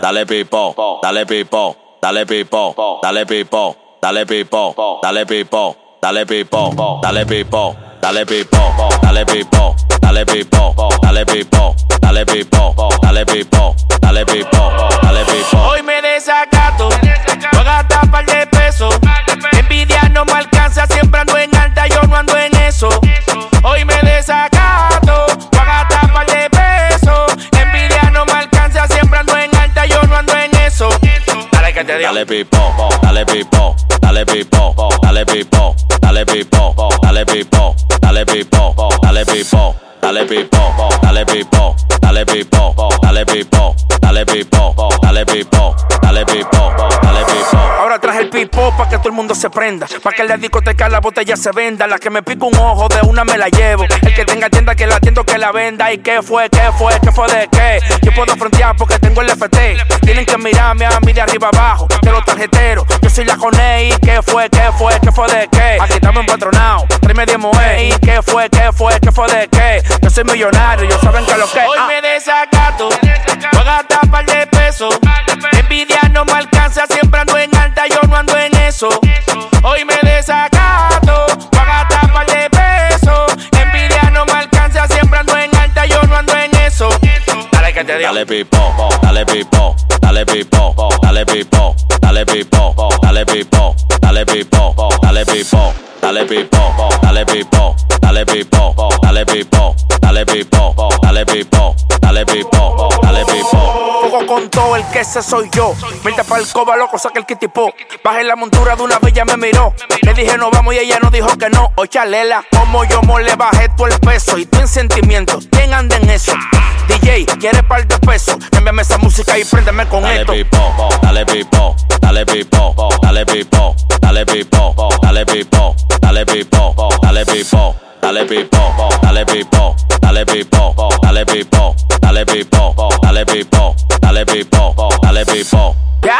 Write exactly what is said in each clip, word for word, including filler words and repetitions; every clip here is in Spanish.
dale pipo, dale pipo, dale pipo, dale pipo, dale pipo, dale pipo, dale pipo, dale pipo, dale pipo, dale pipo, dale pipo, dale pipo, dale pipo, dale pipo, dale pipo, dale pipo. Hoy me desacato, voy a gastar par de pesos. Envidia no me alcanza, siempre ando en alta, yo no ando en eso. Hoy me desacato, voy a gastar par de pesos. Envidia no me alcanza, siempre ando en alta, yo no ando en eso. Dale que te digo. Dale pipo, dale pipo, dale pipo, dale pipo, dale pipo, dale pipo, dale pipo, dale pipo, dale pipo, dale pipo, dale pipo, dale pipo, dale pipo, dale pipo, dale pipo, dale pipo. Ahora traje el pipo pa' que todo el mundo se prenda, pa' que en la discoteca la botella se venda. La que me pica un ojo de una me la llevo. El que tenga tienda que la atiendo que la venda. ¿Y qué fue? ¿Qué fue? ¿Qué fue de qué? Yo puedo frontear porque tengo el F T. Tienen que mirarme a mí de arriba abajo, de los tarjeteros. Yo soy la Coney. ¿Y qué fue? ¿Qué fue? ¿Qué fue de qué? Aquí estamos empatronados, tráeme diez moe. ¿Y qué fue? ¿Qué fue? ¿Qué fue de qué? Yo soy millonario, yo saben que lo que. Hoy me desacato, voy a gastar par de pesos. Envidia no me alcanza, siempre ando en alta, yo no ando en eso. Hoy me desacato, voy a gastar par de pesos. Envidia no me alcanza, siempre ando en alta, yo no ando en eso. Dale que te digo. Dale pipo, dale pipo, dale pipo, dale pipo, dale pipo, dale pipo, dale pipo, dale pipo, dale pipo, dale pipo, dale pipo, dale pipo, dale pipo, dale pipo, dale pipo, dale pipo. Juego con todo, el que ese soy yo. Vente pa'l coba, loco, saca el kitipo. Bajé la montura de una vez, ella me miró. Le dije no vamos y ella no dijo que no. Oye, chalela, como yo mo le bajé todo el peso. Y tú en sentimiento, ¿quién anda en eso? D J, ¿quiere par de pesos? Cámbiame esa música y préndeme con dale esto. Pipo, dale pipo, dale pipo, dale pipo, dale pipo, dale pipo, dale pipo, dale pipo, dale pipo, dale pipo, dale pipo, dale pipo, dale pipo, dale pipo, dale pipo, dale pipo. Ya,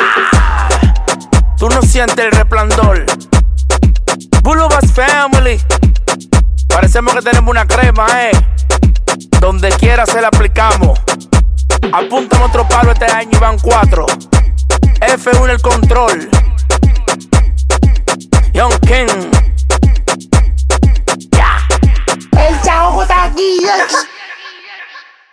tú no sientes el resplandor. Bulubas Family. Parecemos que tenemos una crema, eh. Donde quiera se la aplicamos. Apuntamos otro palo este año y van cuatro. F uno el control. Young King.